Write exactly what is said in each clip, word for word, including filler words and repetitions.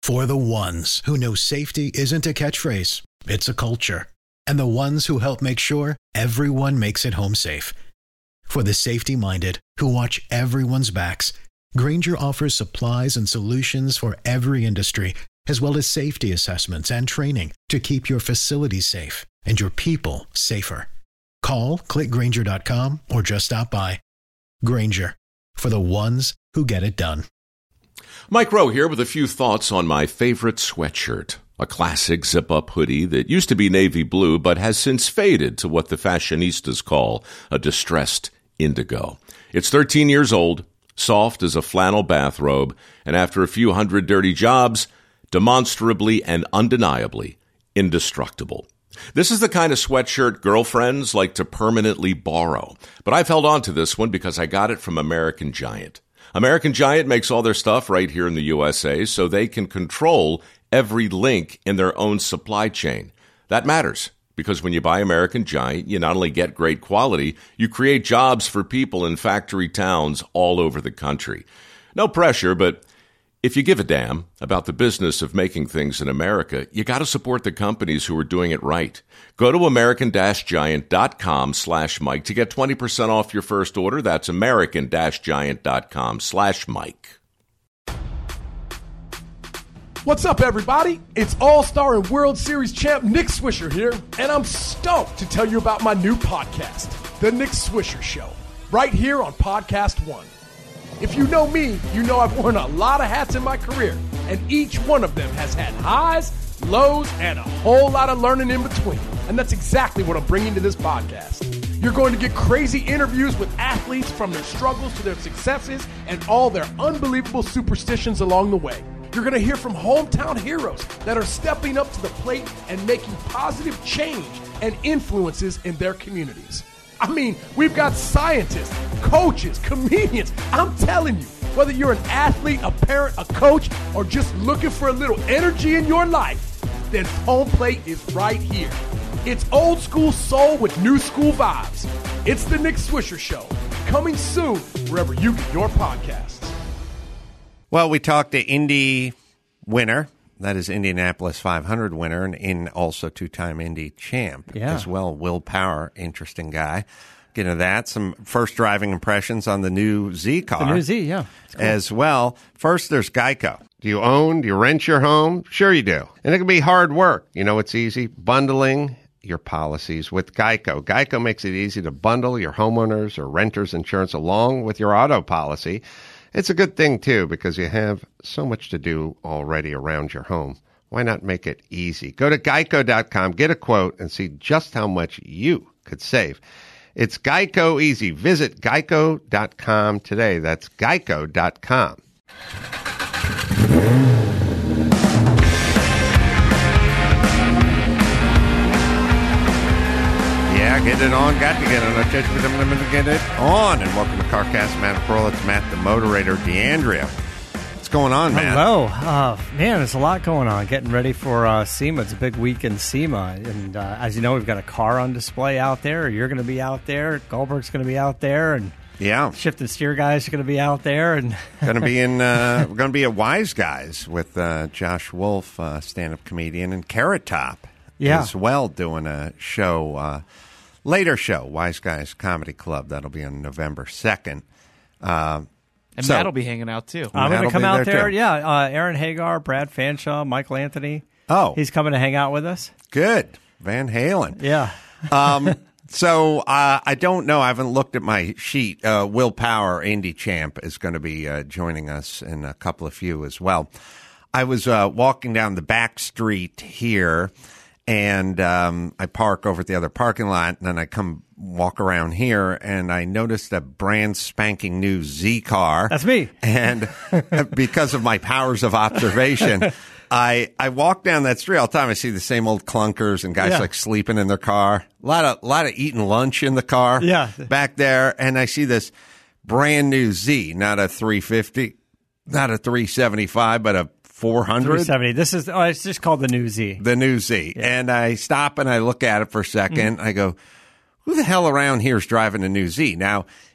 For the ones who know safety isn't a catchphrase, it's a culture. And the ones who help make sure everyone makes it home safe. For the safety-minded who watch everyone's backs, Grainger offers supplies and solutions for every industry, as well as safety assessments and training to keep your facilities safe and your people safer. Call, click Grainger dot com, or just stop by. Grainger, for the ones who get it done. Mike Rowe here with a few thoughts on my favorite sweatshirt, a classic zip-up hoodie that used to be navy blue but has since faded to what the fashionistas call a distressed indigo. It's thirteen years old, soft as a flannel bathrobe, and after a few hundred dirty jobs, demonstrably and undeniably indestructible. This is the kind of sweatshirt girlfriends like to permanently borrow, but I've held on to this one because I got it from American Giant. American Giant makes all their stuff right here in the U S A so they can control every link in their own supply chain. That matters because when you buy American Giant, you not only get great quality, you create jobs for people in factory towns all over the country. No pressure, but if you give a damn about the business of making things in America, you got to support the companies who are doing it right. Go to american-giant.com slash Mike to get twenty percent off your first order. That's american-giant.com slash Mike. What's up, everybody? It's All-Star and World Series champ Nick Swisher here, and I'm stoked to tell you about my new podcast, The Nick Swisher Show, right here on Podcast One. If you know me, you know I've worn a lot of hats in my career, and each one of them has had highs, lows, and a whole lot of learning in between. And that's exactly what I'm bringing to this podcast. You're going to get crazy interviews with athletes from their struggles to their successes and all their unbelievable superstitions along the way. You're going to hear from hometown heroes that are stepping up to the plate and making positive change and influences in their communities. I mean, we've got scientists, coaches, comedians. I'm telling you, whether you're an athlete, a parent, a coach, or just looking for a little energy in your life, then Home Plate is right here. It's old school soul with new school vibes. It's the Nick Swisher Show, coming soon wherever you get your podcasts. Well, we talked to Indy winner. That is Indianapolis five hundred winner and in also two-time Indy champ yeah. as well. Will Power, interesting guy. Get into that. Some first driving impressions on the new Z car. The new Z, yeah. Cool. As well. First, there's Geico. Do you own? Do you rent your home? Sure you do. And it can be hard work. You know, it's easy. Bundling your policies with Geico. Geico makes it easy to bundle your homeowners or renters insurance along with your auto policy. It's a good thing, too, because you have so much to do already around your home. Why not make it easy? Go to geico dot com, get a quote, and see just how much you could save. It's Geico easy. Visit geico dot com today. That's geico dot com. Yeah, get it on. Got to get it on. I'm going to get it on. And welcome to CarCast. Matt Pearl. It's Matt, the moderator. DeAndrea. What's going on, man? Hello. Uh, man, there's a lot going on. Getting ready for uh, SEMA. It's a big week in SEMA. And uh, as you know, we've got a car on display out there. You're going to be out there. Goldberg's going to be out there. And yeah, Shift and Steer guys are going to be out there. And going to be in. Uh, we're going to be at Wise Guys with uh, Josh Wolf, uh, stand-up comedian, and Carrot Top yeah. as well, doing a show. Uh, later show, Wise Guys Comedy Club. That'll be on November second. Uh, And so, Matt will be hanging out, too. I'm going to come out there. there yeah, uh, Aaron Hagar, Brad Fanshaw, Michael Anthony. Oh. He's coming to hang out with us. Good. Van Halen. Yeah. um, so uh, I don't know. I haven't looked at my sheet. Uh, Will Power, Indy champ, is going to be uh, joining us in a couple of few as well. I was uh, walking down the back street here, and um, I park over at the other parking lot, and then I come walk around here, and I noticed a brand spanking new Z car. That's me. And because of my powers of observation, I I walk down that street all the time. I see the same old clunkers and guys Yeah. like sleeping in their car. A lot of a lot of eating lunch in the car. Yeah. back there, and I see this brand new Z, not a three fifty, not a three seventy-five, but a four hundred. three seventy. This is, oh, it's just called the new Z. The new Z. Yeah. And I stop and I look at it for a second. Mm. I go, who the hell around here is driving a new Z? Now,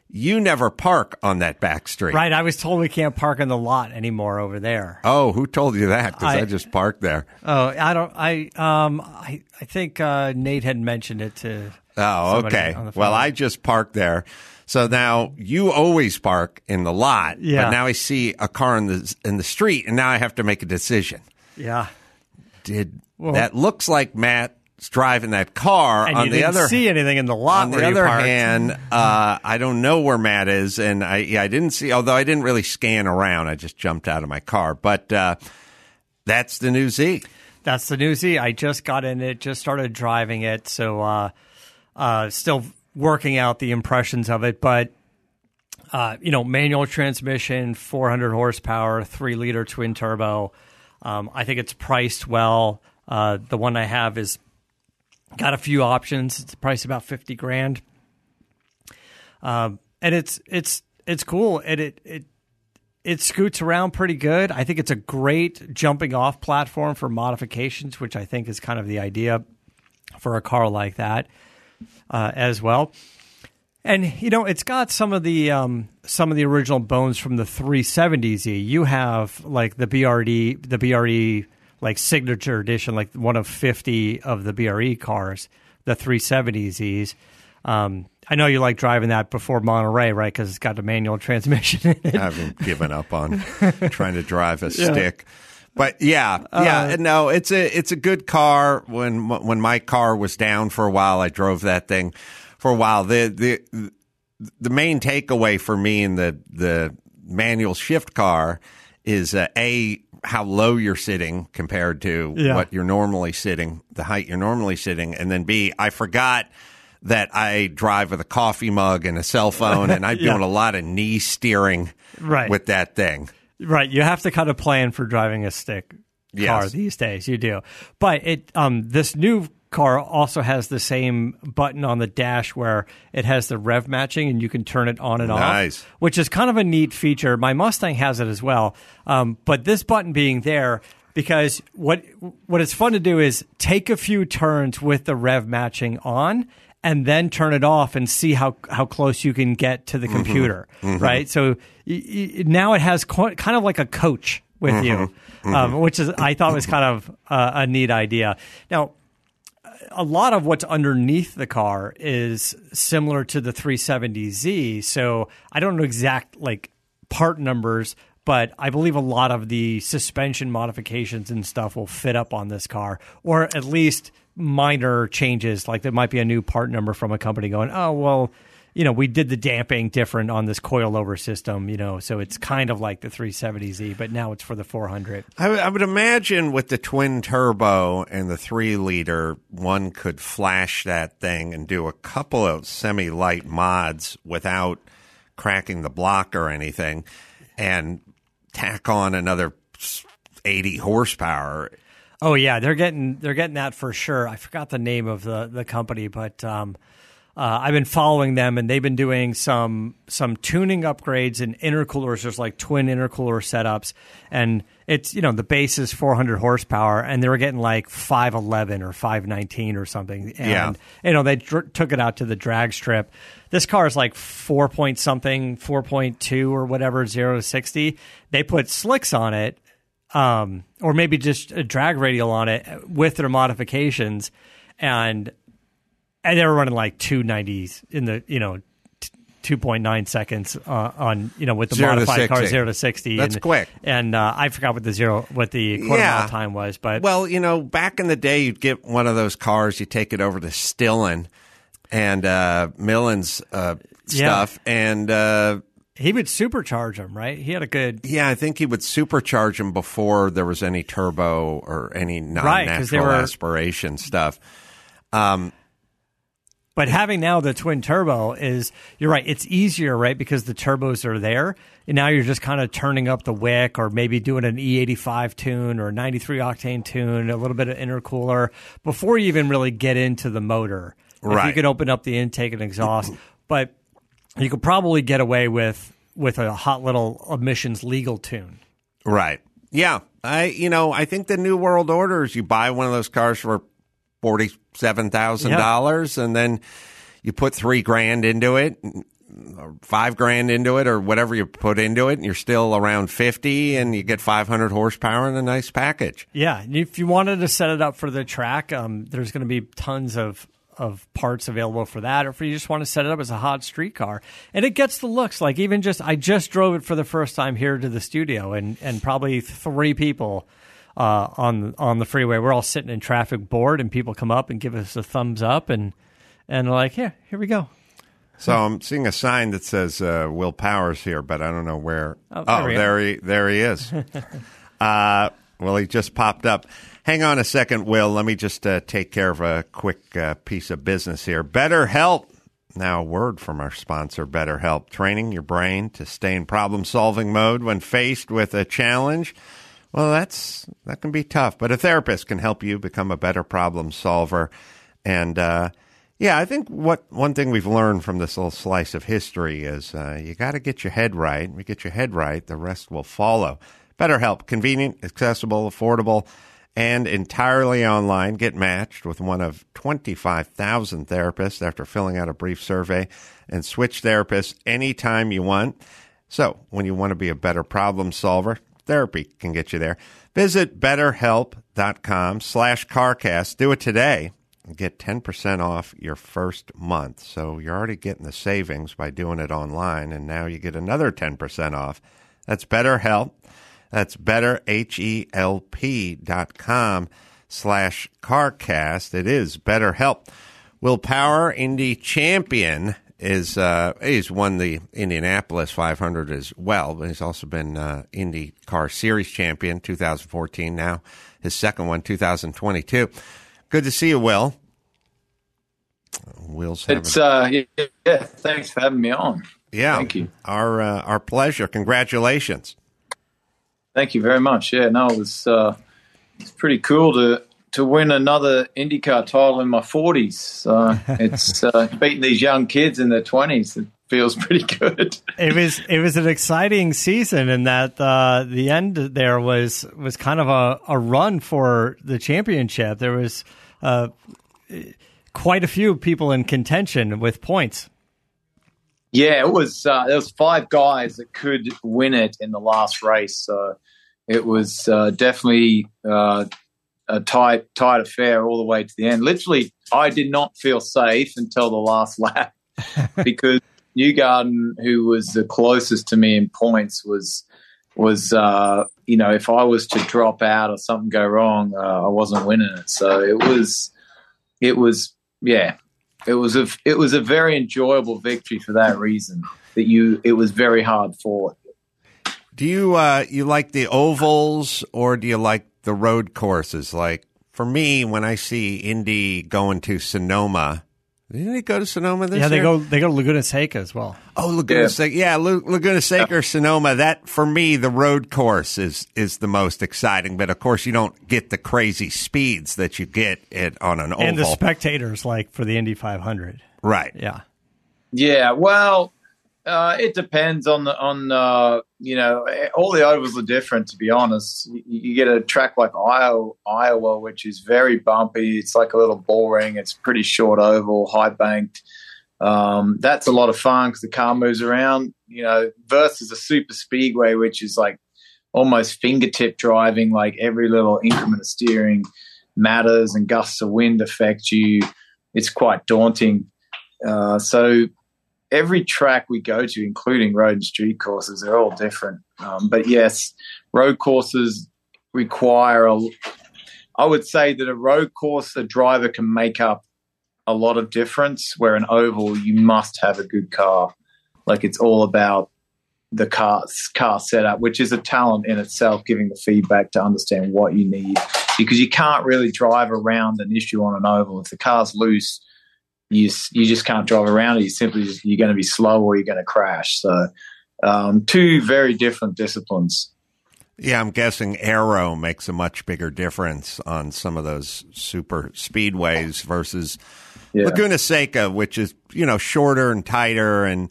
you never park on that back street. Right. I was told we can't park in the lot anymore over there. Oh, who told you that? Because I, I- I just parked there. Oh, I don't. I um. I I think uh, Nate had mentioned it to. Oh, somebody okay. on the phone. Well, I just parked there. So now you always park in the lot, Yeah. but now I see a car in the in the street, and now I have to make a decision. Yeah. Did Well- that looks like Matt's driving that car? And on you the didn't other see anything in the lot on where the you other parked. hand, uh, I don't know where Matt is, and I yeah, I didn't see. Although I didn't really scan around, I just jumped out of my car. But uh, that's the new Z. That's the new Z. I just got in it, just started driving it, so uh, uh, still working out the impressions of it. But uh, you know, manual transmission, four hundred horsepower, three liter twin turbo. Um, I think it's priced well. Uh, the one I have is got a few options. It's priced about fifty grand, um, and it's it's it's cool. And it it it scoots around pretty good. I think it's a great jumping off platform for modifications, which I think is kind of the idea for a car like that uh, as well. And you know, it's got some of the um, some of the original bones from the three seventy Z. You have like the B R D, the B R E like signature edition, like one of fifty of the B R E cars, the three seventy Zs. Um, I know you like driving that before Monterey, right? Because it's got a manual transmission in it. I haven't given up on trying to drive a stick. But yeah, yeah, Uh, no, it's a it's a good car. When when my car was down for a while, I drove that thing for a while. The the the main takeaway for me in the the manual shift car is uh, a how low you're sitting compared to Yeah. what you're normally sitting, the height you're normally sitting, and then B, I forgot that I drive with a coffee mug and a cell phone, and I'm Yeah. doing a lot of knee steering Right. with that thing. Right, you have to kind of plan for driving a stick car Yes. these days. You do, but it um this new car also has the same button on the dash where it has the rev matching, and you can turn it on and Nice. off, which is kind of a neat feature. My Mustang has it as well, um, but this button being there. Because what what it's fun to do is take a few turns with the rev matching on, and then turn it off and see how, how close you can get to the computer, right? So y- y- now it has co- kind of like a coach with you, um, which is I thought was kind of uh, a neat idea. Now, a lot of what's underneath the car is similar to the three seventy Z, so I don't know exact like part numbers, but I believe a lot of the suspension modifications and stuff will fit up on this car, or at least minor changes. Like there might be a new part number from a company going, oh, well, you know, we did the damping different on this coilover system, you know, so it's kind of like the three seventy Z, but now it's for the four hundred. I, w- I would imagine with the twin turbo and the three liter, one could flash that thing and do a couple of semi light mods without cracking the block or anything, and tack on another eighty horsepower. Oh yeah, they're getting they're getting that for sure. I forgot the name of the, the company, but um, uh, I've been following them, and they've been doing some some tuning upgrades and intercoolers. There's like twin intercooler setups, and it's you know the base is four hundred horsepower, and they were getting like five eleven or five nineteen or something. And Yeah. you know they dr- took it out to the drag strip. This car is like four point something, four point two or whatever, zero to sixty. They put slicks on it. Um, or maybe just a drag radial on it with their modifications, and and they were running like two nineties in the you know t- two point nine seconds uh, on you know with the Zero to modified car sixty. zero to sixty. That's and, quick. And uh, I forgot what the zero what the quarter Yeah. mile time was, but Well, you know, back in the day, you'd get one of those cars, you take it over to Stillen and uh, Millen's uh, Yeah. stuff, and uh, he would supercharge them, right? He had a good yeah, I think he would supercharge them before there was any turbo or any Right, 'cause they non-natural were- aspiration stuff. Um, But having now the twin turbo is, you're right, it's easier, right? Because the turbos are there. And now you're just kind of turning up the wick or maybe doing an E eighty-five tune or a ninety-three octane tune, a little bit of intercooler before you even really get into the motor. If you Right. can open up the intake and exhaust. But you could probably get away with with a hot little emissions legal tune. Right. Yeah. I you know, I think the New World Order is you buy one of those cars for forty seven thousand dollars and then you put three grand into it, five grand into it or whatever you put into it, and you're still around fifty, and you get five hundred horsepower in a nice package. Yeah, and if you wanted to set it up for the track, um, there's going to be tons of of parts available for that, or if you just want to set it up as a hot street car. And it gets the looks. Like even just, I just drove it for the first time here to the studio, and, and probably three people uh, on on the freeway. We're all sitting in traffic bored, and people come up and give us a thumbs up, and and like, yeah, here we go. So I'm seeing a sign that says uh, Will Powers here, but I don't know where. Oh, there, oh, we there he there he is. uh, well, he just popped up. Hang on a second, Will. Let me just uh, take care of a quick uh, piece of business here. BetterHelp. Now, a word from our sponsor, BetterHelp. Training your brain to stay in problem-solving mode when faced with a challenge. Well, that's that can be tough, but a therapist can help you become a better problem solver. And uh, yeah, I think what one thing we've learned from this little slice of history is uh, you got to get your head right. When you get your head right, the rest will follow. BetterHelp, convenient, accessible, affordable, and entirely online. Get matched with one of twenty-five thousand therapists after filling out a brief survey, and switch therapists anytime you want. So when you want to be a better problem solver, therapy can get you there. Visit betterhelp.com slash carcast. Do it today and get ten percent off your first month. So you're already getting the savings by doing it online, and now you get another ten percent off. That's BetterHelp. That's better, H E L P dot com slash CarCast. It is BetterHelp. Will Power, Indy champion, is uh, he's won the Indianapolis five hundred as well, but he's also been uh, Indy Car Series champion two thousand fourteen, now his second one, two thousand twenty-two. Good to see you, Will. Will's having... It's, uh, yeah, yeah, thanks for having me on. Yeah. Thank you. Our, uh, our pleasure. Congratulations. Thank you very much. Yeah, no, it was uh, it's pretty cool to to win another IndyCar title in my forties. Uh, it's uh, beating these young kids in their twenties. It feels pretty good. It was it was an exciting season, in that uh, the end there was was kind of a, a run for the championship. There was uh, quite a few people in contention with points. Yeah, it was. Uh, there was five guys that could win it in the last race. So it was uh, definitely uh, a tight, tight affair all the way to the end. Literally, I did not feel safe until the last lap because Newgarden, who was the closest to me in points, was was uh, you know, if I was to drop out or something go wrong, uh, I wasn't winning it. So it was, it was, yeah. It was a it was a very enjoyable victory for that reason. That you it was very hard fought. Do you uh, you like the ovals, or do you like the road courses? Like for me, when I see Indy going to Sonoma, didn't they go to Sonoma this year? Yeah, they year? go they go to Laguna Seca as well. Oh, Laguna Yeah. Seca, yeah, Lu- Laguna Seca or Sonoma. That for me, the road course is is the most exciting. But of course, you don't get the crazy speeds that you get it on an oval. And the spectators, like for the Indy five hundred. Right. Yeah. Yeah, well, uh, it depends on the on uh, you know, all the ovals are different. To be honest, you, you get a track like Iowa, Iowa, which is very bumpy. It's like a little ball ring. It's pretty short oval, high banked. Um, that's a lot of fun because the car moves around. You know, versus a super speedway, which is like almost fingertip driving. Like every little increment of steering matters, and gusts of wind affect you. It's quite daunting. Uh, so. Every track we go to, including road and street courses, they're all different. Um, but yes, road courses require a, I would say that a road course, a driver can make up a lot of difference, where an oval, you must have a good car. Like it's all about the car, car setup, which is a talent in itself, giving the feedback to understand what you need, because you can't really drive around an issue on an oval. If the car's loose, You you just can't drive around it. You simply just, you're going to be slow or you're going to crash. So, um, two very different disciplines. Yeah, I'm guessing aero makes a much bigger difference on some of those super speedways versus yeah. Laguna Seca, which is, you know, shorter and tighter, and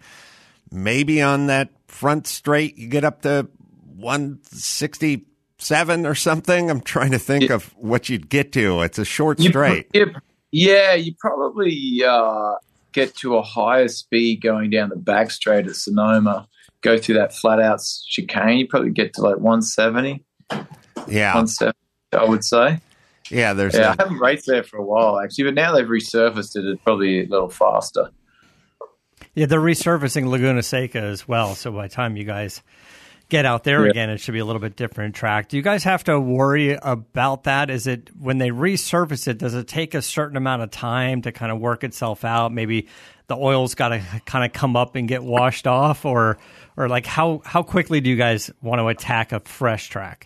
maybe on that front straight you get up to one sixty-seven or something. I'm trying to think yeah. of what you'd get to. It's a short you, straight. Yeah. Yeah, you probably uh, get to a higher speed going down the back straight at Sonoma, go through that flat out chicane, you probably get to like one seventy. Yeah. one seventy, I would say. Yeah, there's yeah, a- I haven't raced there for a while, actually, but now they've resurfaced it. It's probably a little faster. Yeah, they're resurfacing Laguna Seca as well, so by the time you guys get out there yeah. again, it should be a little bit different track. Do you guys have to worry about that? Is it when they resurface it, does it take a certain amount of time to kind of work itself out? Maybe the oil's got to kind of come up and get washed off, or or like how, how quickly do you guys want to attack a fresh track?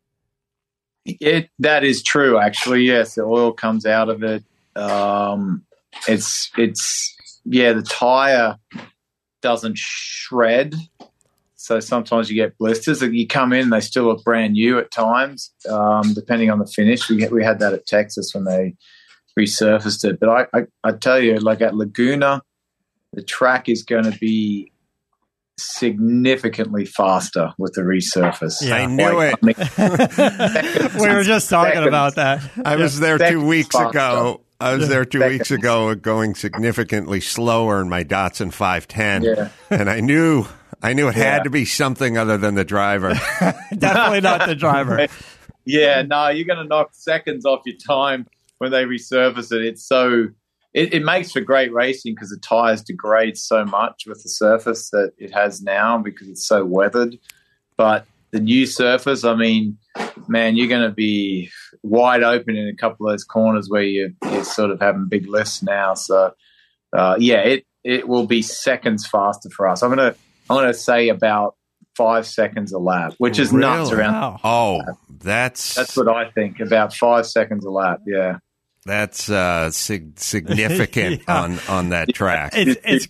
It that is true, actually. Yes, the oil comes out of it. Um, it's it's yeah, the tire doesn't shred. So sometimes you get blisters. You come in, they still look brand new at times, um, depending on the finish. We we had that at Texas when they resurfaced it. But I, I, I tell you, like at Laguna, the track is going to be significantly faster with the resurface. Yeah. I knew like, it. I mean, we were just talking seconds. about that. I was there Seconds two weeks faster. ago. I was there two Seconds. weeks ago going significantly slower in my Datsun five ten. Yeah. And I knew I knew it Yeah. had to be something other than the driver. Definitely not the driver. Yeah, no, you're going to knock seconds off your time when they resurface it. It's so it, it makes for great racing because the tires degrade so much with the surface that it has now because it's so weathered. But the new surface, I mean, man, you're going to be wide open in a couple of those corners where you're, you're sort of having big lifts now. So, uh, yeah, it it will be seconds faster for us. I'm going to I'm going to say about five seconds a lap, which is Really? nuts around. Wow. Oh, that's That's what I think. About five seconds a lap. Yeah. that's uh, sig- significant Yeah. on, on that track. It's, it's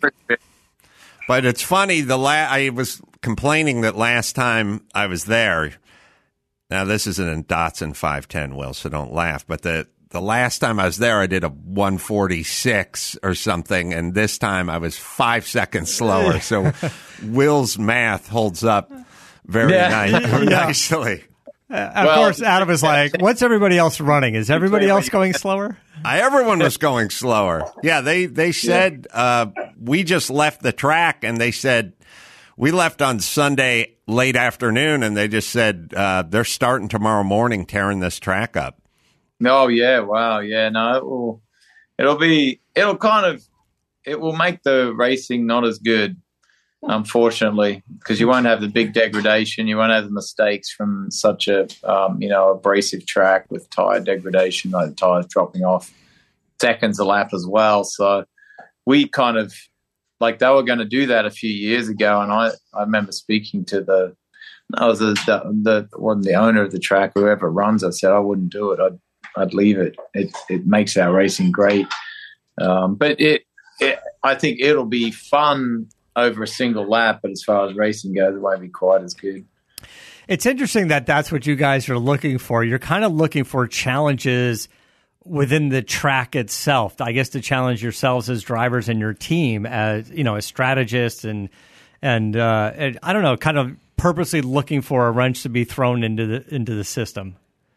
But it's funny. The la- I was complaining that last time I was there. Now this isn't a Datsun five ten, Will, so don't laugh. But the the last time I was there, I did a one forty-six or something, and this time I was five seconds slower. So Will's math holds up very Yeah. nice, Yeah. nicely. Uh, of Well, course, Adam is like, what's everybody else running? Is everybody else going slower? I, everyone was going slower. Yeah, they they said uh, we just left the track, and they said we left on Sunday late afternoon, and they just said uh, they're starting tomorrow morning, tearing this track up. Oh yeah, wow, yeah. No, it will. It'll be. It'll kind of. It will make the racing not as good, unfortunately, because you won't have the big degradation. You won't have the mistakes from such a, um, you know, abrasive track with tire degradation, like the tires dropping off seconds a lap as well. So we kind of like they were going to do that a few years ago, and I, I remember speaking to the. I was the the, the one the owner of the track, whoever runs. I said I wouldn't do it. I'd I'd leave it. It it makes our racing great, um, but it, it I think it'll be fun over a single lap. But as far as racing goes, it won't be quite as good. It's interesting that that's what you guys are looking for. You're kind of looking for challenges within the track itself. I guess to challenge yourselves as drivers and your team as you know as strategists and and, uh, and I don't know, kind of purposely looking for a wrench to be thrown into the into the system.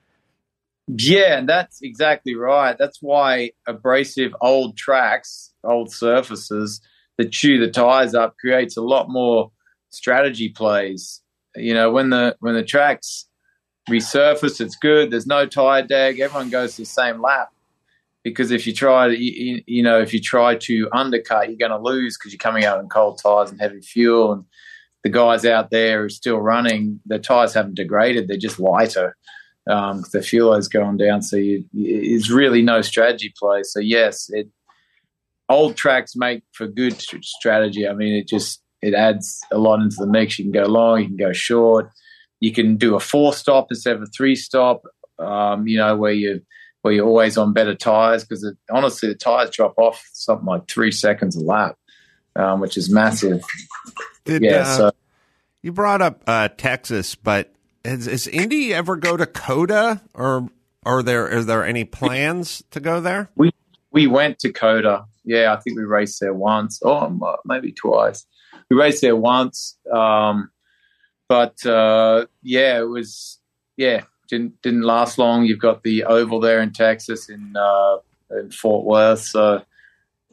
Yeah, and that's exactly right. That's why abrasive old tracks, old surfaces that chew the tires up creates a lot more strategy plays. You know, when the when the track's resurfaced, it's good. There's no tire deg. Everyone goes to the same lap because if you try to, you, you know, if you try to undercut, you're going to lose because you're coming out in cold tires and heavy fuel, and the guys out there who are still running, the tires haven't degraded. They're just lighter. Um, the fuel has gone down, so you, it's really no strategy play. So yes, it old tracks make for good strategy. I mean, it just it adds a lot into the mix. You can go long, you can go short, you can do a four stop instead of a three stop. Um, you know, where you where you're always on better tires because honestly, the tires drop off something like three seconds a lap, um, which is massive. Did, yeah. uh, So you brought up uh, Texas, but has, has Indy ever go to COTA, or are there are there any plans to go there? we we went to COTA. Yeah, I think we raced there once, or maybe twice. We raced there once, um, but uh, yeah, it was yeah didn't didn't last long. You've got the oval there in Texas in uh, in Fort Worth, so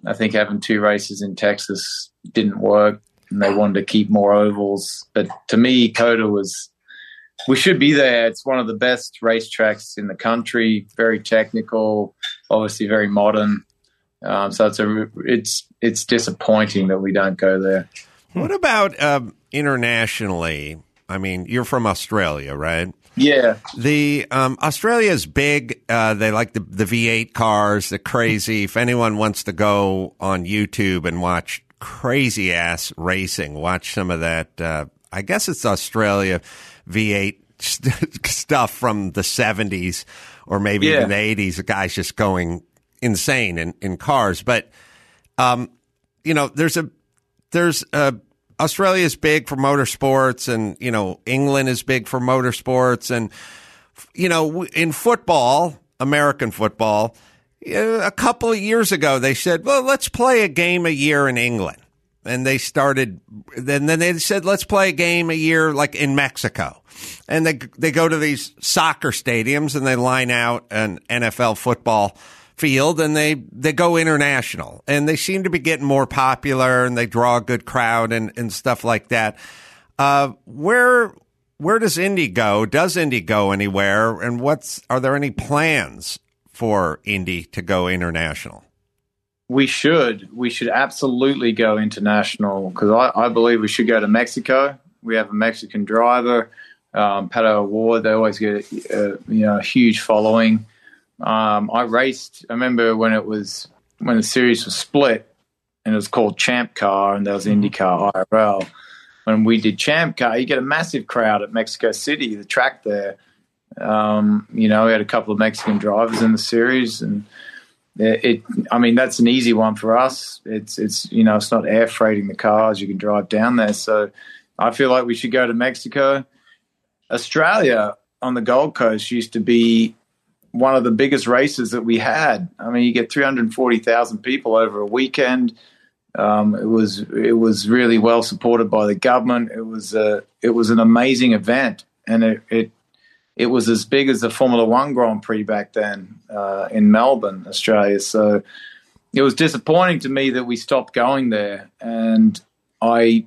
I think having two races in Texas didn't work, and they wanted to keep more ovals. But to me, COTA was, we should be there. It's one of the best racetracks in the country, very technical, obviously very modern. Um, so it's a, it's it's disappointing that we don't go there. What about um, internationally? I mean, you're from Australia, right? Yeah. The um, Australia is big. Uh, they like the, the V eight cars, the crazy. If anyone wants to go on YouTube and watch crazy ass racing, watch some of that. Uh, I guess it's Australia V eight st- stuff from the seventies or maybe Yeah. even the eighties. The guys just going insane in, in cars. But, um, you know, there's a, there's a, Australia is big for motorsports, and, you know, England is big for motorsports. And, you know, in football, American football, a couple of years ago, they said, well, let's play a game a year in England. And they started, then, then they said, let's play a game a year like in Mexico. And they, they go to these soccer stadiums and they line out an N F L football field, and they, they go international, and they seem to be getting more popular, and they draw a good crowd and, and stuff like that. Uh, where, where does Indy go? Does Indy go anywhere? And what's, are there any plans for Indy to go international? We should. We should absolutely go international, because I, I believe we should go to Mexico. We have a Mexican driver, um, Pato Award. They always get a, you know, a huge following. Um, I raced, I remember when it was, when the series was split, and it was called Champ Car, and there was IndyCar I R L. When we did Champ Car, you get a massive crowd at Mexico City, the track there. Um, you know, we had a couple of Mexican drivers in the series, and it, it, I mean, that's an easy one for us. It's, it's, you know, it's not air freighting the cars. You can drive down there. So I feel like we should go to Mexico. Australia on the Gold Coast used to be one of the biggest races that we had. I mean, you get three hundred forty thousand people over a weekend. Um, it was it was really well supported by the government. It was a it was an amazing event, and it it, it was as big as the Formula One Grand Prix back then uh, in Melbourne, Australia. So it was disappointing to me that we stopped going there, and I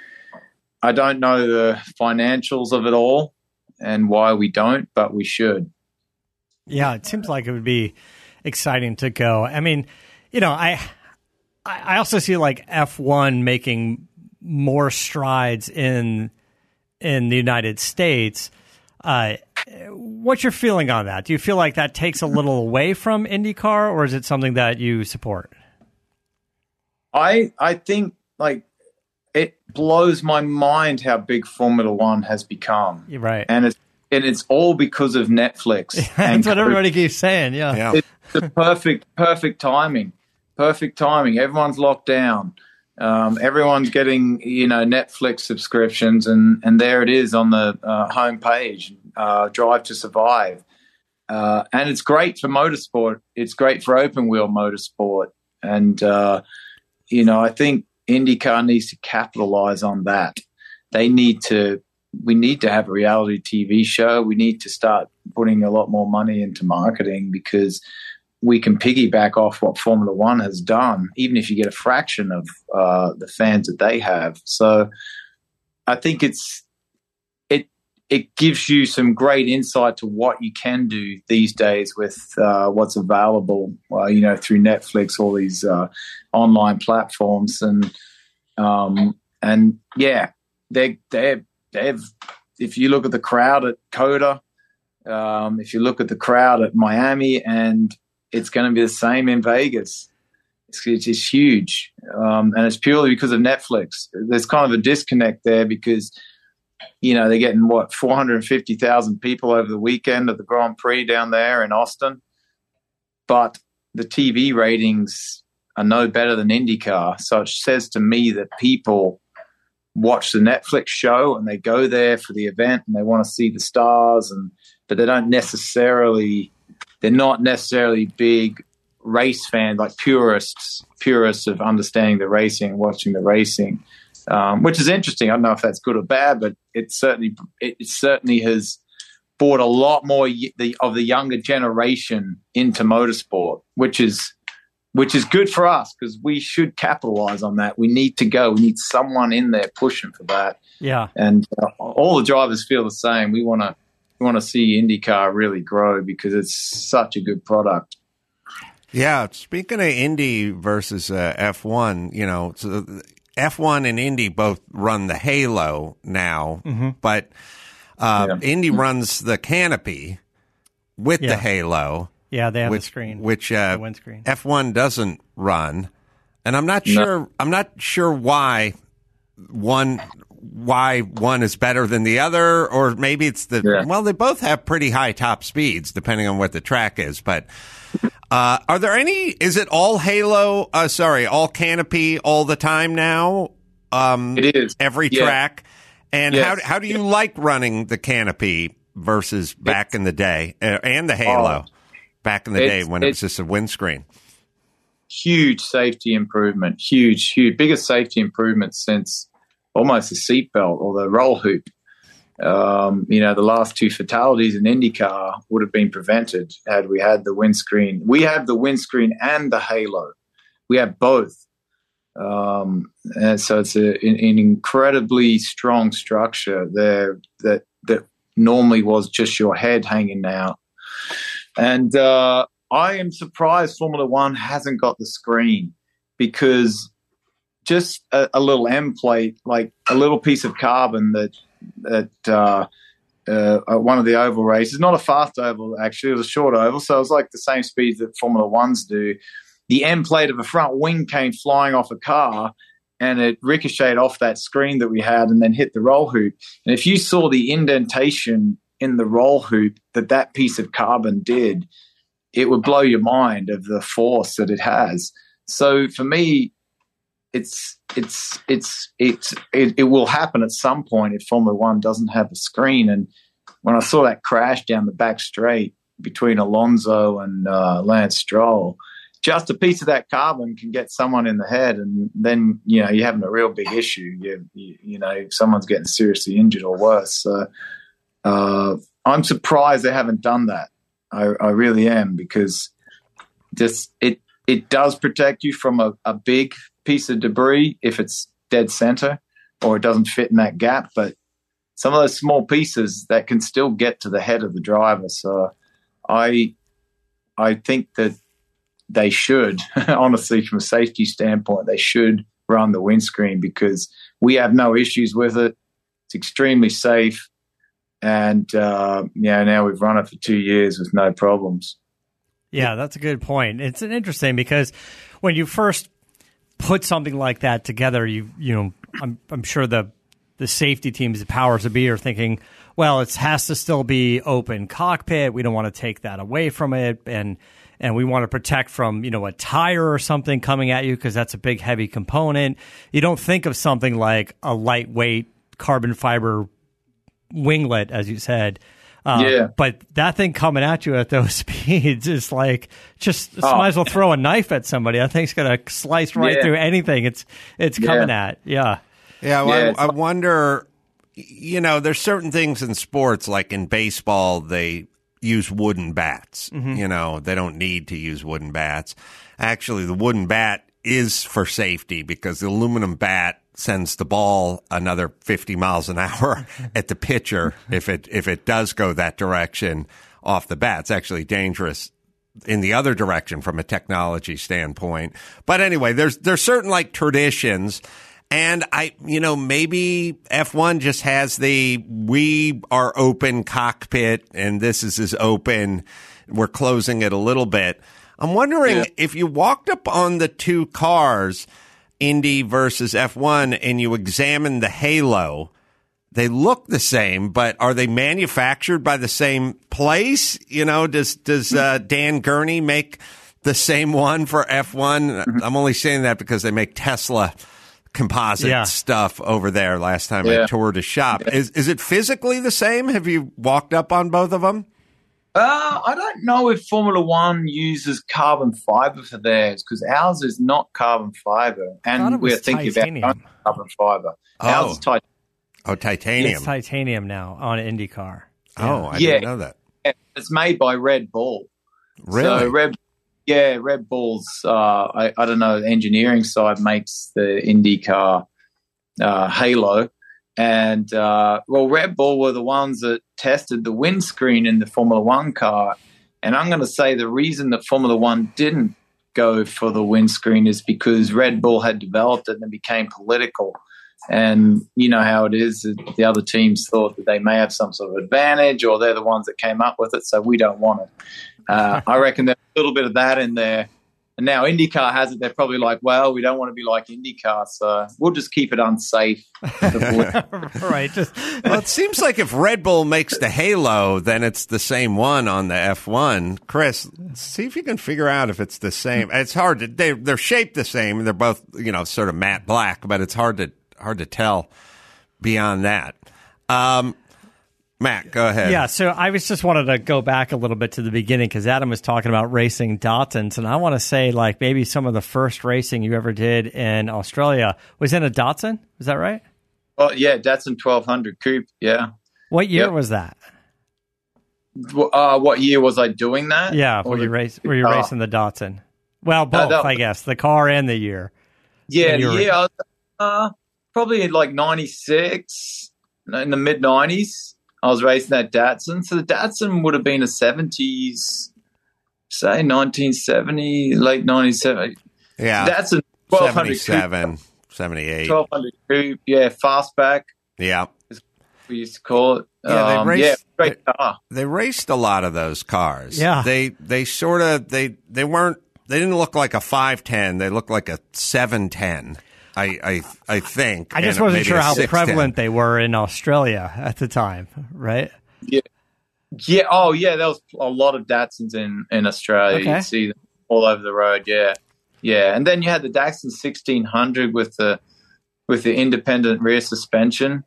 I don't know the financials of it all and why we don't, but we should. Yeah, it seems like it would be exciting to go. I mean, you know, I I also see like F one making more strides in in the United States. Uh, what's your feeling on that? Do you feel like that takes a little away from IndyCar, or is it something that you support? I I think like it blows my mind how big Formula One has become. You're right. And it's And it's all because of Netflix. That's what everybody keeps saying, yeah. Yeah. It's the perfect, perfect timing. Perfect timing. Everyone's locked down. Um, everyone's getting, you know, Netflix subscriptions, and, and there it is on the uh, homepage, uh, Drive to Survive. Uh, and it's great for motorsport. It's great for open wheel motorsport. And, uh, you know, I think IndyCar needs to capitalize on that. They need to We need to have a reality T V show. We need to start putting a lot more money into marketing, because we can piggyback off what Formula One has done, even if you get a fraction of uh, the fans that they have. So I think it's it it gives you some great insight to what you can do these days with uh, what's available, uh, you know, through Netflix, all these uh, online platforms, and um, and yeah, they they. They've, if you look at the crowd at COTA, um, if you look at the crowd at Miami, and it's going to be the same in Vegas. It's, it's, it's huge, um, and it's purely because of Netflix. There's kind of a disconnect there, because, you know, they're getting, what, four hundred fifty thousand people over the weekend at the Grand Prix down there in Austin, but the T V ratings are no better than IndyCar. So it says to me that people watch the Netflix show and they go there for the event and they want to see the stars, and but they don't necessarily, they're not necessarily big race fans, like purists, purists of understanding the racing, watching the racing, um, which is interesting. I don't know if that's good or bad, but it certainly it, it certainly has brought a lot more y- the, of the younger generation into motorsport, which is which is good for us because we should capitalize on that. We need to go. We need someone in there pushing for that. Yeah. And uh, all the drivers feel the same. We want to we want to see IndyCar really grow because it's such a good product. Yeah. Speaking of Indy versus uh, F one, you know, so F one and Indy both run the Halo now, mm-hmm. but uh, yeah. Indy runs the canopy with yeah. the Halo. Yeah, they have which, the screen, which uh, the windscreen. F one doesn't run, and I'm not sure. No. I'm not sure why one why one is better than the other, or maybe it's the yeah. well, they both have pretty high top speeds depending on what the track is. But uh, are there any? Is it all Halo? Uh, sorry, all canopy all the time now? Um, it is every yeah. track. And yes. how how do you yeah. like running the canopy versus back it's, in the day uh, and the Halo? Oh. Back in the day when it was just a windscreen. Huge safety improvement. Huge, huge. Biggest safety improvement since almost the seatbelt or the roll hoop. Um, you know, the last two fatalities in IndyCar would have been prevented had we had the windscreen. We have the windscreen and the Halo. We have both. Um, and so it's a, an, an incredibly strong structure there that, that normally was just your head hanging out. And uh, I am surprised Formula One hasn't got the screen because just a, a little M plate, like a little piece of carbon that that uh, uh, one of the oval races, not a fast oval actually, it was a short oval, so it was like the same speeds that Formula Ones do. The M plate of a front wing came flying off a car and it ricocheted off that screen that we had and then hit the roll hoop. And if you saw the indentation in the roll hoop that that piece of carbon did, it would blow your mind of the force that it has. So for me, it's it's it's it's it, it will happen at some point if Formula One doesn't have a screen. And when I saw that crash down the back straight between Alonso and uh, Lance Stroll, just a piece of that carbon can get someone in the head, and then you know you're having a real big issue. You you, you know someone's getting seriously injured or worse. So, Uh, I'm surprised they haven't done that. I, I really am, because just it it does protect you from a, a big piece of debris if it's dead center or it doesn't fit in that gap. But some of those small pieces that can still get to the head of the driver. So I I think that they should, honestly, from a safety standpoint, they should run the windscreen because we have no issues with it. It's extremely safe. And, uh, yeah, now we've run it for two years with no problems. Yeah, that's a good point. It's an interesting because when you first put something like that together, you you know, I'm I'm sure the the safety teams, the powers that be, are thinking, well, it has to still be open cockpit. We don't want to take that away from it, and and we want to protect from you know a tire or something coming at you because that's a big heavy component. You don't think of something like a lightweight carbon fiber winglet, as you said. Uh, yeah. But that thing coming at you at those speeds is like, just oh. might as well throw a knife at somebody. I think it's going to slice right yeah. through anything it's it's coming yeah. at. Yeah. Yeah. Well, yeah I, I wonder, you know, there's certain things in sports, like in baseball, they use wooden bats. Mm-hmm. You know, they don't need to use wooden bats. Actually, the wooden bat is for safety because the aluminum bat sends the ball another fifty miles an hour at the pitcher if it if it does go that direction off the bat. It's actually dangerous in the other direction from a technology standpoint. But anyway, there's there's certain like traditions, and I you know maybe F one just has the we are open cockpit and this is as open. We're closing it a little bit. I'm wondering yeah. if you walked up on the two cars, Indy versus F one, and you examine the halo, they look the same, but are they manufactured by the same place? You know, does does uh, Dan Gurney make the same one for F one? I'm only saying that because they make Tesla composite yeah. stuff over there last time yeah. I toured a shop. Yeah. Is is it physically the same? Have you walked up on both of them? Uh, I don't know if Formula One uses carbon fiber for theirs because ours is not carbon fiber, and we're thinking titanium. about carbon fiber. Oh. Ours is titanium. Oh, titanium. It's titanium now on an IndyCar. Oh, I yeah. didn't know that. It's made by Red Bull. Really? So Red, Yeah, Red Bull's, uh, I, I don't know, the engineering side makes the IndyCar uh, halo. And, uh, well, Red Bull were the ones that tested the windscreen in the Formula One car. And I'm going to say the reason that Formula One didn't go for the windscreen is because Red Bull had developed it and it became political. And you know how it is. The other teams thought that they may have some sort of advantage, or they're the ones that came up with it, so we don't want it. Uh, I reckon there's a little bit of that in there. And now IndyCar has it. They're probably like, well, we don't want to be like IndyCar, so we'll just keep it unsafe. Right. Just, well, it seems like if Red Bull makes the halo, then it's the same one on the F one. Chris, see if you can figure out if it's the same. It's hard to. They they're shaped the same. They're both, you know, sort of matte black, but it's hard to hard to tell beyond that. Um, Matt, go ahead. Yeah, so I was just wanted to go back a little bit to the beginning because Adam was talking about racing Datsuns, and I want to say like maybe some of the first racing you ever did in Australia was in a Datsun. Is that right? Oh yeah, Datsun twelve hundred coupe. Yeah. What year yep. was that? Uh, what year was I doing that? Yeah, were you, race, were you racing the Datsun? Well, both, uh, that, I guess, the car and the year. Yeah, the year. I was, uh, probably like ninety-six, in the mid nineties. I was racing that Datsun. So the Datsun would have been a seventies, say nineteen seventy, late ninety-seven. Yeah. Datsun twelve hundred seventy-seven, seventy-eight. twelve hundred coupe, yeah, fastback. Yeah. Is what we used to call it. Yeah, they um, raced, yeah, great car. They raced a lot of those cars. Yeah. They they sort of they they weren't they didn't look like a five ten. They looked like a seven ten. I, I I think. I just and wasn't sure how six ten. prevalent they were in Australia at the time, right? Yeah. Yeah. Oh, yeah. There was a lot of Datsuns in, in Australia. Okay. You'd see them all over the road. Yeah. Yeah. And then you had the Datsun sixteen hundred with the with the independent rear suspension,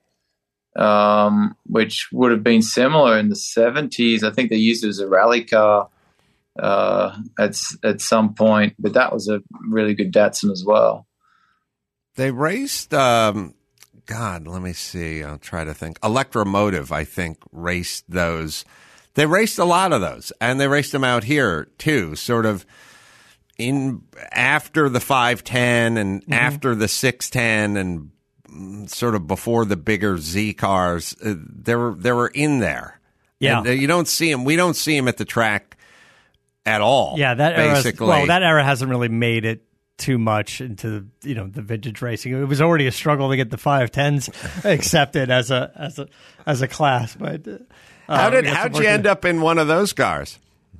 um, which would have been similar in the seventies. I think they used it as a rally car uh, at at some point, but that was a really good Datsun as well. They raced, um, God, let me see. I'll try to think. Electromotive, I think, raced those. They raced a lot of those, and they raced them out here, too, sort of in after the five ten and mm-hmm. after the six ten and sort of before the bigger Z cars. Uh, they were, they were in there. Yeah. And, uh, you don't see them. We don't see them at the track at all. Yeah, that basically. Era, well, that era hasn't really made it too much into, you know, the vintage racing. It was already a struggle to get the five tens accepted as a as a as a class. But uh, how did how did you end up in one of those cars?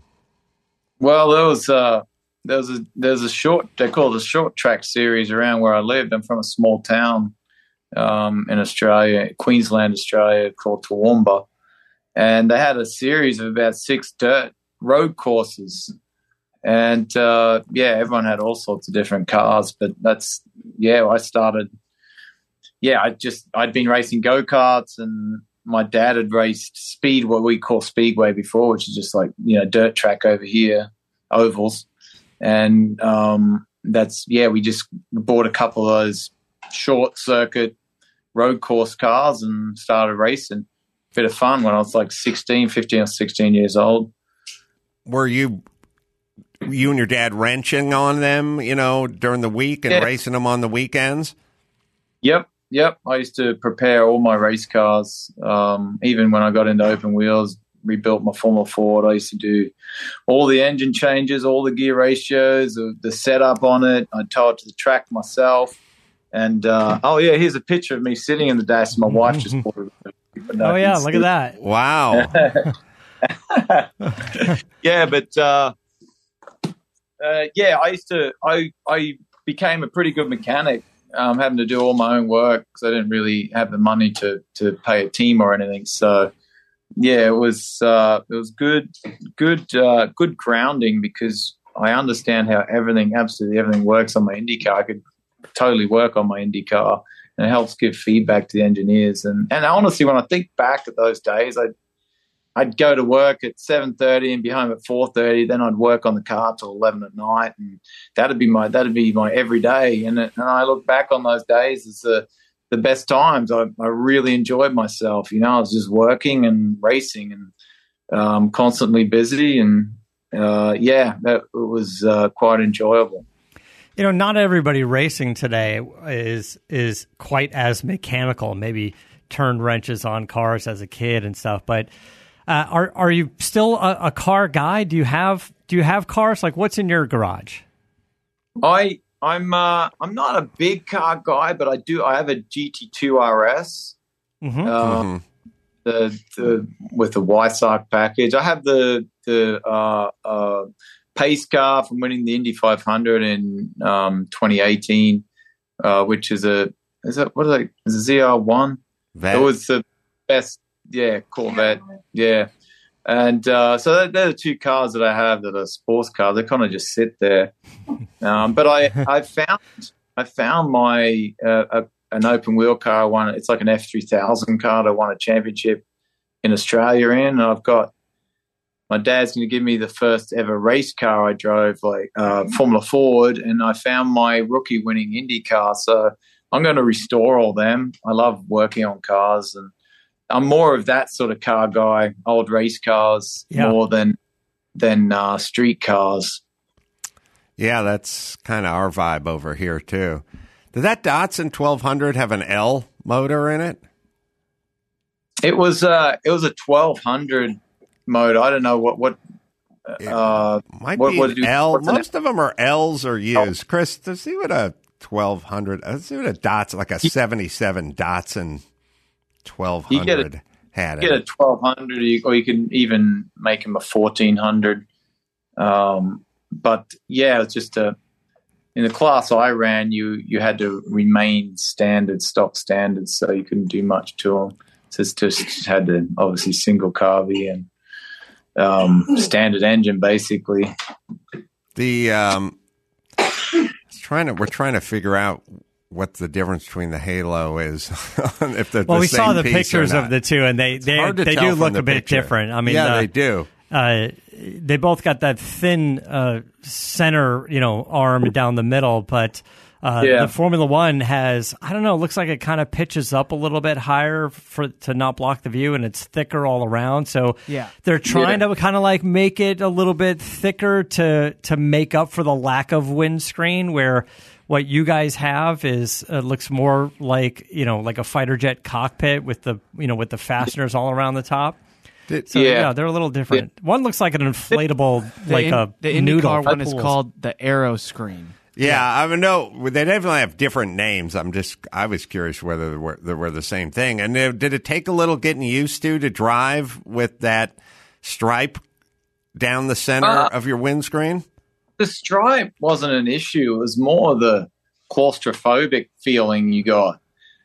Well, there was uh, there was a there's a short they call it a short track series around where I lived. I'm from a small town um, in Australia, Queensland, Australia, called Toowoomba, and they had a series of about six dirt road courses. And, uh, yeah, everyone had all sorts of different cars, but that's, yeah, I started, yeah, I just, I'd been racing go-karts, and my dad had raced speed, what we call speedway before, which is just like, you know, dirt track over here, ovals. And, um, that's, yeah, we just bought a couple of those short circuit road course cars and started racing. Bit of fun when I was like sixteen, fifteen or sixteen years old. Were you... You and your dad wrenching on them, you know, during the week and yeah. racing them on the weekends? Yep, yep. I used to prepare all my race cars. Um, even when I got into open wheels, rebuilt my Formula Ford, I used to do all the engine changes, all the gear ratios, the setup on it. I'd tow it to the track myself. And, uh, oh, yeah, here's a picture of me sitting in the dash. My wife just bought it. Oh, yeah, look at that. Wow. Yeah, but... Uh, Uh, yeah, I used to. I I became a pretty good mechanic, um, having to do all my own work because I didn't really have the money to to pay a team or anything. So, yeah, it was uh, it was good, good, uh, good grounding because I understand how everything, absolutely everything, works on my IndyCar. I could totally work on my IndyCar, and it helps give feedback to the engineers. And and honestly, when I think back at those days, I. I'd go to work at seven thirty and be home at four thirty. Then I'd work on the car till eleven at night, and that'd be my that'd be my everyday. And, it, and I look back on those days as the the best times. I, I really enjoyed myself. You know, I was just working and racing and um, constantly busy, and uh, yeah, that it was uh, quite enjoyable. You know, not everybody racing today is is quite as mechanical. Maybe turned wrenches on cars as a kid and stuff. But uh, are are you still a, a car guy? Do you have do you have cars? Like, what's in your garage? I I'm uh, I'm not a big car guy, but I do. I have a G T two R S. Mm-hmm. Uh, Mm-hmm. The the with the Weissach package. I have the the uh, uh, pace car from winning the Indy five hundred in um, twenty eighteen, uh, which is a is it what is it? Is it Z R one? It was the best, yeah, Corvette, yeah. And uh, so they're, they're the two cars that I have that are sports cars. They kind of just sit there. Um, but I I found I found my uh, a, an open wheel car. I won. It's like an F three thousand car. I won a championship in Australia in, and I've got. My dad's going to give me the first ever race car I drove, like uh, Formula Ford, and I found my rookie winning Indy car. So I'm going to restore all them. I love working on cars, and I'm more of that sort of car guy, old race cars Yeah. more than than uh, street cars. Yeah, that's kind of our vibe over here, too. Did that Datsun twelve hundred have an L motor in it? It was uh, it was a twelve hundred motor. I don't know what what. Uh, Might what, be what an do you- L. what's an- Most of them are L's or U's. Chris, let's see what a twelve hundred, let's see what a Datsun, like a seventy-seven Datsun twelve hundred had get in a it. twelve hundred, or you can even make them a fourteen hundred. Um, but yeah, it's just a in the class I ran, you you had to remain standard, stock standards, so you couldn't do much to them. So it's just had to obviously single carby and um, standard engine, basically. The um, it's trying to we're trying to figure out what the difference between the Halo is. If they're Well, the we saw same the piece or pictures not. of the two, and they they, Hard to they tell do from look the a bit picture. different. I mean, yeah, uh, they do. Uh, they both got that thin uh, center, you know, arm down the middle, but uh, Yeah. the Formula One has, I don't know, it looks like it kind of pitches up a little bit higher for to not block the view, and it's thicker all around. So Yeah. they're trying Yeah. to kind of like make it a little bit thicker to to make up for the lack of windscreen. Where what you guys have is uh, looks more like, you know, like a fighter jet cockpit with the, you know, with the fasteners all around the top. Did- So yeah, Yeah. they're a little different. One looks like an inflatable, The, like in, a the noodle. IndyCar for one is pools. called the Aero Screen. Yeah, I mean, no, they definitely have different names. I'm just, I was curious whether they were, they were the same thing. And uh, did it take a little getting used to to drive with that stripe down the center Uh, of your windscreen? The stripe wasn't an issue. It was more the claustrophobic feeling you got.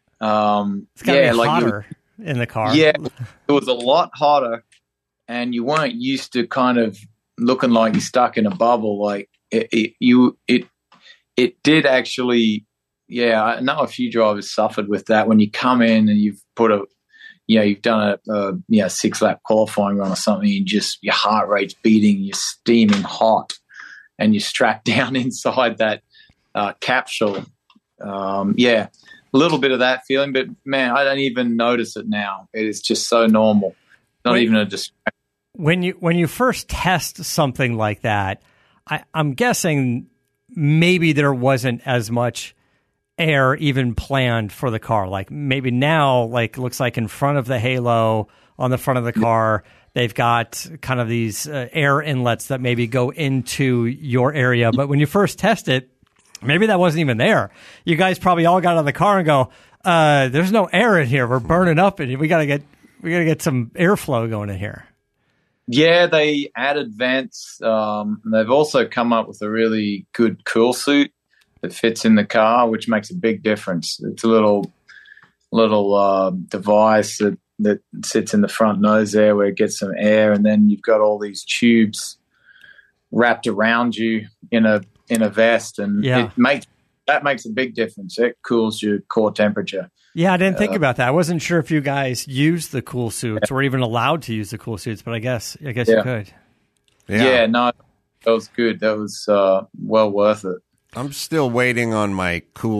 Um, It's gotta yeah, be like you- hotter in the car. Yeah, it was a lot hotter, and you weren't used to kind of looking like you're stuck in a bubble. Like it, it you, it, it did actually. Yeah, I know a few drivers suffered with that when you come in and you've put a, you know, you've done a, a you know, six lap qualifying run or something, and just your heart rate's beating, you're steaming hot, and you're strapped down inside that uh, capsule. Um, yeah. A little bit of that feeling, but man, I don't even notice it now. It is just so normal. Not Wait. even a distraction. When you when you first test something like that, I, I'm guessing maybe there wasn't as much air even planned for the car. Like maybe now, like looks like in front of the Halo on the front of the car, they've got kind of these uh, air inlets that maybe go into your area. But when you first test it, maybe that wasn't even there. You guys probably all got out of the car and go, uh, "There's no air in here. We're burning up, and we gotta get we gotta get some airflow going in here." Yeah, they added vents. Um, and they've also come up with a really good cool suit that fits in the car, which makes a big difference. It's a little little uh, device that, that sits in the front nose there where it gets some air, and then you've got all these tubes wrapped around you in a in a vest, and Yeah. it makes that makes a big difference. It cools your core temperature. Yeah, I didn't think Uh, about that. I wasn't sure if you guys used the cool suits or even allowed to use the cool suits, but I guess I guess you Yeah. could. Yeah. no, that was good. That was uh, well worth it. I'm still waiting on my cool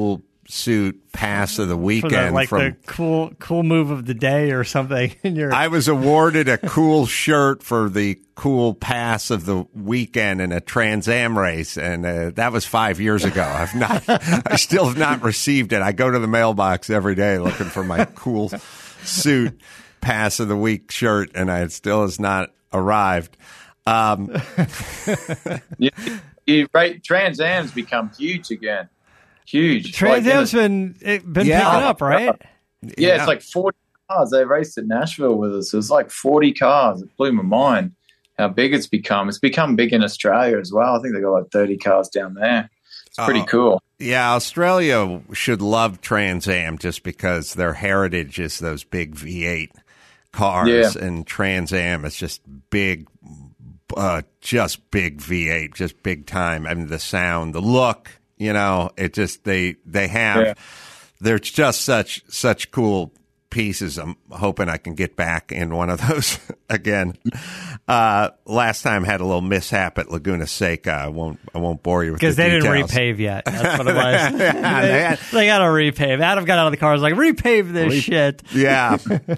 suit pass of the For weekend. the, like from, the cool cool move of the day or something. In your I was awarded a cool shirt for the cool pass of the weekend in a Trans Am race, and uh, that was five years ago. I've not, I still have not received it. I go to the mailbox every day looking for my cool suit pass of the week shirt, and I, it still has not arrived. Um, you, you, right, Trans Am's become huge again. Huge. Trans like, Am's been it, been Yeah. picking up, right? Yeah, Yeah. it's like forty cars. They raced at Nashville with us. It was like forty cars. It blew my mind how big it's become. It's become big in Australia as well. I think they got like thirty cars down there. It's pretty Oh. cool. Yeah, Australia should love Trans Am just because their heritage is those big V eight cars, Yeah. and Trans Am is just big, uh, just big V eight, just big time. I mean, the sound, the look, you know, it just they they have. Yeah. They're just such such cool pieces. I'm hoping I can get back in one of those again. Uh, last time had a little mishap at Laguna Seca. I won't I won't bore you with Because the they didn't details. repave yet. That's what it was. Yeah, they, they had- they got to repave. Adam got out of the car. Was like, repave this Re- shit. Yeah.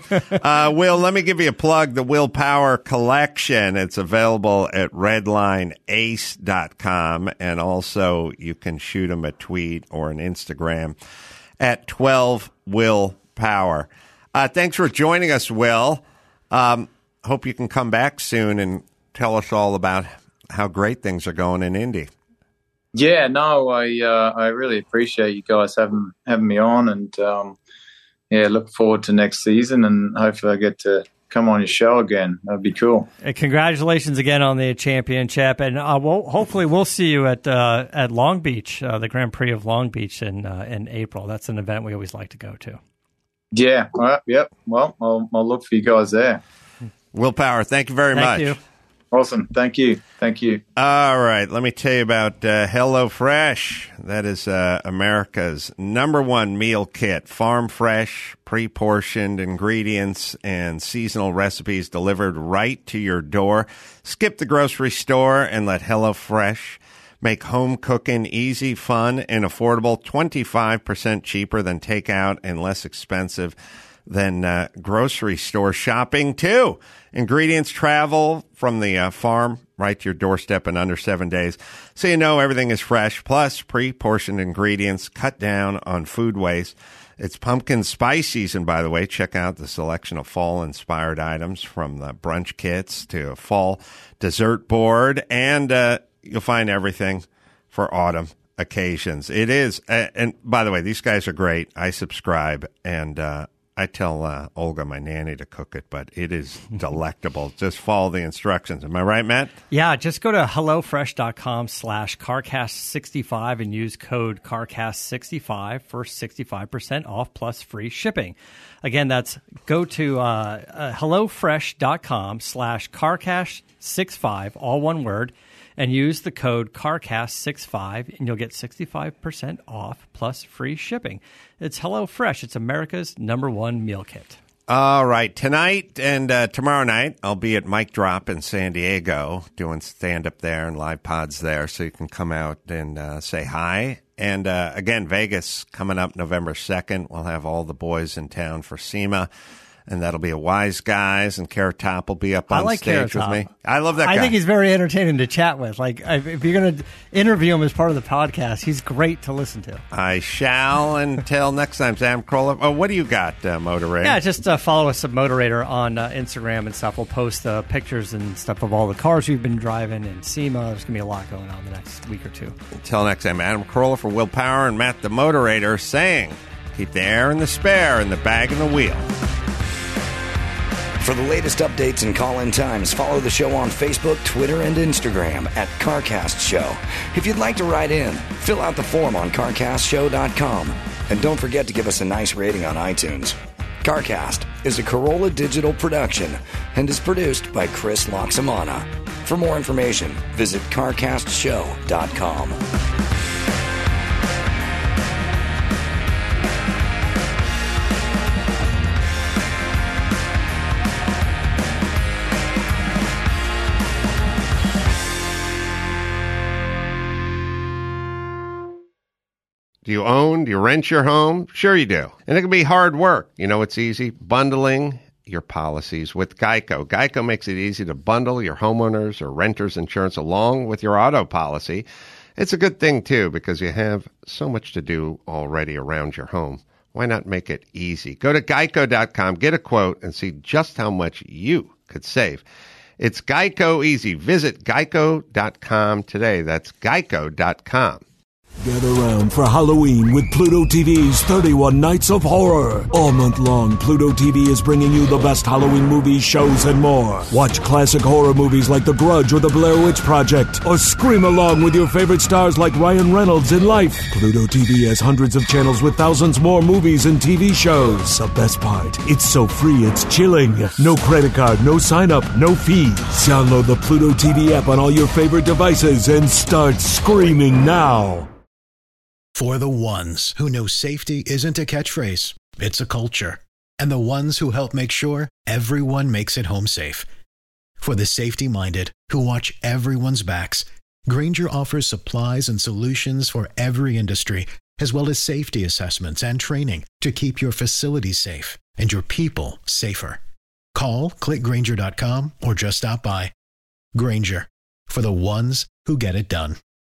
Uh, Will, let me give you a plug. The Willpower Collection. It's available at redline ace dot com. And also you can shoot them a tweet or an Instagram at twelve Willpower. Uh, thanks for joining us, Will. Um, hope you can come back soon and tell us all about how great things are going in Indy. Yeah, no, I uh, I really appreciate you guys having having me on, and um, yeah, look forward to next season, and hopefully I get to come on your show again. That'd be cool. And congratulations again on the championship, and uh, we'll, hopefully we'll see you at uh, at Long Beach, uh, the Grand Prix of Long Beach in uh, in April. That's an event we always like to go to. Yeah, all right, yep. Well, I'll, I'll look for you guys there. Willpower, thank you very Thank much. you. Awesome. Thank you. Thank you. All right, let me tell you about uh, HelloFresh. That is uh, America's number one meal kit. Farm fresh, pre-portioned ingredients and seasonal recipes delivered right to your door. Skip the grocery store and let HelloFresh make home cooking easy, fun, and affordable. twenty-five percent cheaper than takeout and less expensive than uh, grocery store shopping, too. Ingredients travel from the uh, farm right to your doorstep in under seven days. So you know everything is fresh, plus pre-portioned ingredients, cut down on food waste. It's pumpkin spice season, by the way. Check out the selection of fall-inspired items from the brunch kits to a fall dessert board, and uh, you'll find everything for autumn occasions. It is, uh, and by the way, these guys are great. I subscribe, and uh, I tell uh, Olga, my nanny, to cook it, but it is delectable. Just follow the instructions. Am I right, Matt? Yeah, just go to HelloFresh.com slash CarCast65 and use code CarCast sixty-five for sixty-five percent off plus free shipping. Again, that's go to uh, uh, HelloFresh.com slash CarCast65, all one word, and use the code CarCast sixty-five, and you'll get sixty-five percent off plus free shipping. It's HelloFresh. It's America's number one meal kit. All right. Tonight and uh, tomorrow night, I'll be at Mic Drop in San Diego doing stand-up there and live pods there, so you can come out and uh, say hi. And uh, again, Vegas coming up November second. We'll have all the boys in town for SEMA. And that'll be a Wise Guys, and Carrot Top will be up I on like stage Carrot with Top. me. I love that guy. I think he's very entertaining to chat with. Like, if if you're going to interview him as part of the podcast, he's great to listen to. I shall. Until next time, Sam Kroller. Oh, what do you got, uh, Motor Yeah, just uh, follow us at Motorator on uh, Instagram and stuff. We'll post uh, pictures and stuff of all the cars we've been driving and SEMA. There's going to be a lot going on the next week or two. Until next time, Adam Kroller for Willpower and Matt the Motorator saying, keep the air and the spare in the bag and the wheel. For the latest updates and call-in times, follow the show on Facebook, Twitter, and Instagram at CarCast Show. If you'd like to write in, fill out the form on car cast show dot com. And don't forget to give us a nice rating on iTunes. CarCast is a Corolla Digital production and is produced by Chris Loxamana. For more information, visit car cast show dot com. Do you own? Do you rent your home? Sure you do. And it can be hard work. You know, it's easy. Bundling your policies with Geico. Geico makes it easy to bundle your homeowners or renters insurance along with your auto policy. It's a good thing, too, because you have so much to do already around your home. Why not make it easy? Go to geico dot com, get a quote, and see just how much you could save. It's Geico Easy. Visit geico dot com today. That's geico dot com. Get around for Halloween with Pluto T V's thirty-one Nights of Horror. All month long, Pluto T V is bringing you the best Halloween movies, shows, and more. Watch classic horror movies like The Grudge or The Blair Witch Project, or scream along with your favorite stars like Ryan Reynolds in Life. Pluto T V has hundreds of channels with thousands more movies and T V shows. The best part, it's so free it's chilling. No credit card, no sign up, no fees. Download the Pluto T V app on all your favorite devices and start screaming now. For the ones who know safety isn't a catchphrase, it's a culture. And the ones who help make sure everyone makes it home safe. For the safety-minded who watch everyone's backs, Grainger offers supplies and solutions for every industry, as well as safety assessments and training to keep your facilities safe and your people safer. Call, click Grainger dot com, or just stop by. Grainger, for the ones who get it done.